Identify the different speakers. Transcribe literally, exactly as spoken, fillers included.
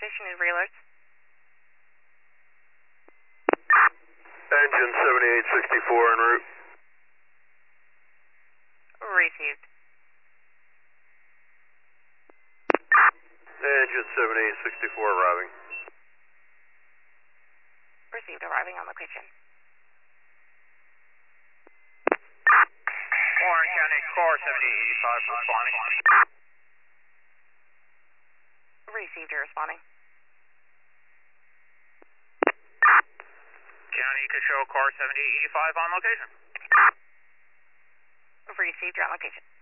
Speaker 1: location and realerts.
Speaker 2: Engine seventy-eight sixty-four en route.
Speaker 1: Received.
Speaker 2: Engine seventy-eight sixty-four arriving.
Speaker 1: Received, arriving on location.
Speaker 3: Warren County, car seventy-eight eighty-five responding.
Speaker 1: Received, you're responding.
Speaker 3: County Control, car seventy-eight eighty-five on location.
Speaker 1: Received, you're on location.